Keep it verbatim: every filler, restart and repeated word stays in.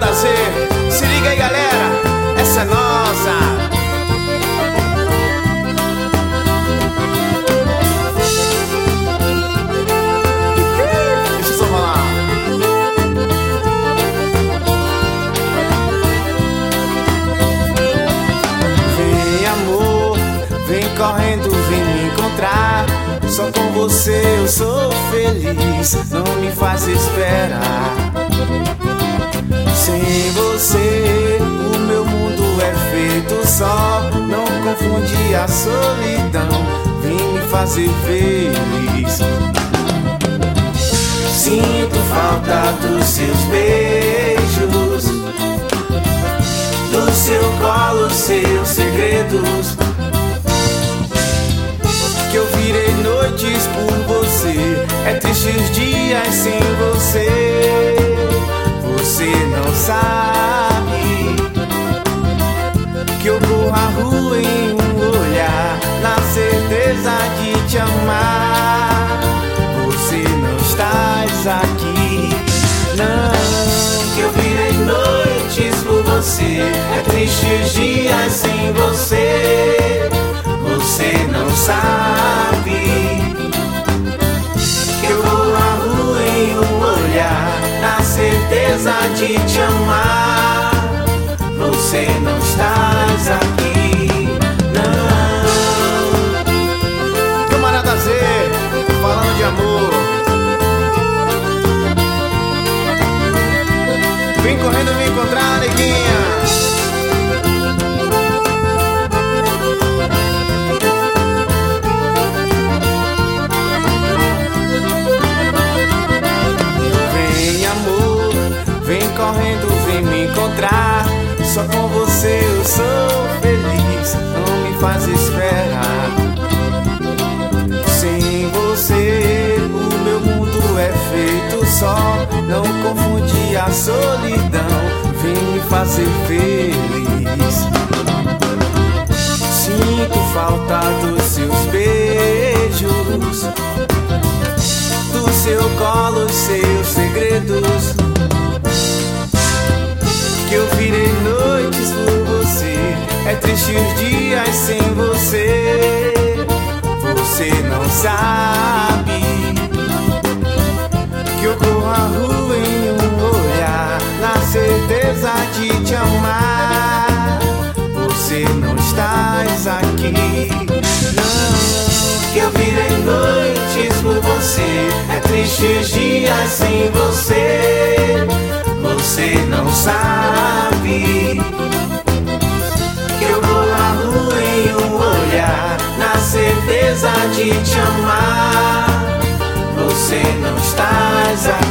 Camarada Z, se liga aí galera, essa é nossa. Deixa eu só falar. Vem amor, vem correndo, vem me encontrar. Só com você eu sou feliz, não me faz esperar. Sem você o meu mundo é feito só. Não confunde a solidão, vem me fazer feliz. Sinto falta dos seus beijos, do seu colo, seus segredos. Que eu virei noites por você, é triste os dias sem você. Você não sabe que eu corro a rua em um olhar, na certeza de te amar. Você não estás aqui, não. Que eu virei noites por você, é triste os dias sem você. Você não sabe que eu vou à rua em um olhar, na certeza de te amar. Você não estás aqui, não. Camarada Z, falando de amor. Vem correndo me encontrar, neguinha. Correndo, vem me encontrar. Só com você eu sou feliz, não me faz esperar. Sem você o meu mundo é feito só. Não confunde a solidão, vem me fazer feliz. Sinto falta dos seus beijos, do seu colo, seus segredos. Que eu virei noites por você, é triste os dias sem você. Você não sabe que eu corro a rua em um olhar, na certeza de te amar. Você não estás aqui, não. Que eu virei noites por você, é triste os dias sem você. Você não sabe que eu vou à rua em um olhar, na certeza de te amar. Você não estás aqui.